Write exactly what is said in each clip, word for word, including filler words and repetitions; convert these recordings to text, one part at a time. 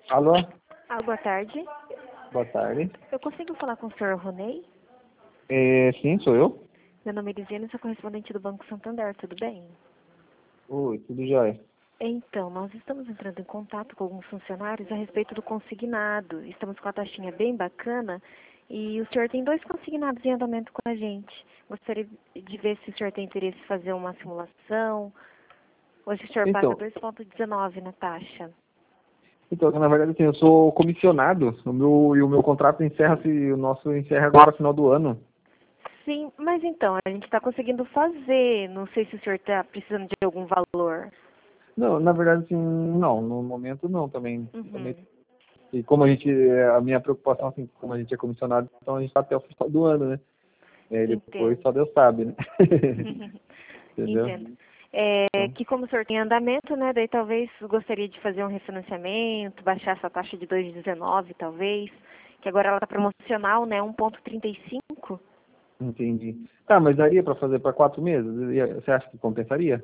Alô? Ah, boa tarde. Boa tarde. Eu consigo falar com o senhor Ronei? É, sim, sou eu. Meu nome é Elisiane, sou correspondente do Banco Santander, tudo bem? Oi, tudo jóia. Então, nós estamos entrando em contato com alguns funcionários a respeito do consignado. Estamos com a taxinha bem bacana e o senhor tem dois consignados em andamento com a gente. Gostaria de ver se o senhor tem interesse em fazer uma simulação. Hoje o senhor paga Então, dois vírgula dezenove na taxa. então, na verdade, assim, eu sou comissionado, o meu, e o meu contrato encerra-se, o nosso encerra agora no final do ano. Sim, mas então, a gente está conseguindo fazer. Não sei se o senhor está precisando de algum valor. Não, na verdade, assim, não, no momento não também. também. Uhum. E como a gente, a minha preocupação, assim, como a gente é comissionado, então a gente está até o final do ano, né? E aí depois só Entendo. Deus sabe, né? Entendeu? Entendo. É, Então, que como o senhor tem andamento, né, daí talvez gostaria de fazer um refinanciamento, baixar essa taxa de dois vírgula dezenove, talvez, que agora ela está promocional, né, um vírgula trinta e cinco. entendi. Tá, mas daria para fazer para quatro meses? E você acha que compensaria?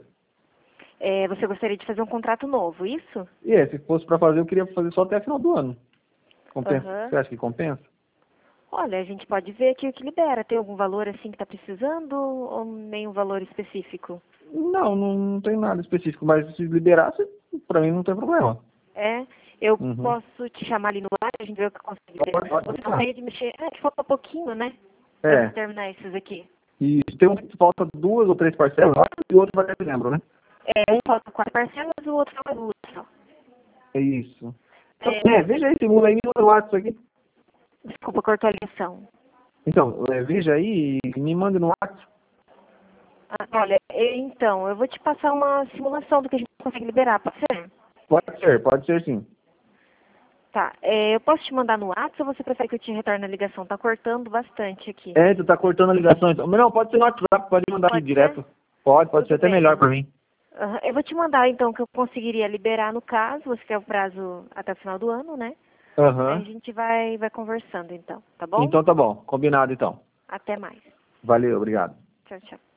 É, você gostaria de fazer um contrato novo, isso? E é, se fosse para fazer, eu queria fazer só até final do ano. Compensa? Aham. Você acha que compensa? Olha, a gente pode ver aqui o que libera. Tem algum valor assim que está precisando ou nenhum valor específico? Não, não, não tem nada específico, mas se liberasse, para mim não tem problema. É, eu Uhum. posso te chamar ali no ar, a gente vê o que consegue ver. Pode, pode Você deixar. gostaria de mexer? É, que falta pouquinho, né? Pra gente É, terminar esses aqui. e tem um que falta duas ou três parcelas, e o outro vai até dezembro, né? É, um falta quatro parcelas e o outro falta duas só. É isso. Então, É, é, veja aí, simula aí, me manda no WhatsApp aqui. desculpa, cortou a ligação. Então, é, veja aí e me manda no WhatsApp. Ah, olha, é, então, eu vou te passar uma simulação do que a gente consegue liberar, pode ser? Pode ser, pode ser sim. Tá, é, eu posso te mandar no WhatsApp ou você prefere que eu te retorne a ligação? Tá cortando bastante aqui. É, tu tá cortando a ligação, então. Mas não, pode ser no WhatsApp, pode mandar aqui Pode ser? direto. Pode, pode ser Tudo até bem. melhor para mim. Aham, eu vou te mandar então o que eu conseguiria liberar no caso, você quer o prazo até o final do ano, né? Aí a Aham. gente vai, vai conversando então, tá bom? Então tá bom, combinado então. Até mais. Valeu, obrigado. Tchau, tchau.